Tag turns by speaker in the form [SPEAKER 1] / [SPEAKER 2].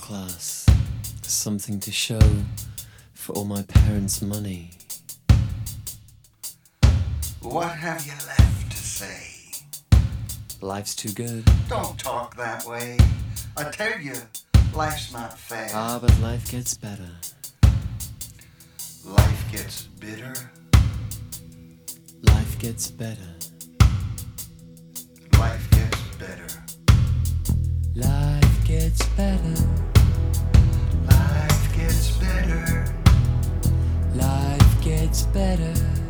[SPEAKER 1] class. Something to show for all my parents' money.
[SPEAKER 2] What have you left to say?
[SPEAKER 1] Life's too good.
[SPEAKER 2] Don't talk that way. I tell you, life's not fair.
[SPEAKER 1] Ah, but life gets better.
[SPEAKER 2] Life gets bitter.
[SPEAKER 1] Life gets better.
[SPEAKER 2] Life gets better.
[SPEAKER 1] Life gets better.
[SPEAKER 2] Life gets better.
[SPEAKER 1] Life gets better.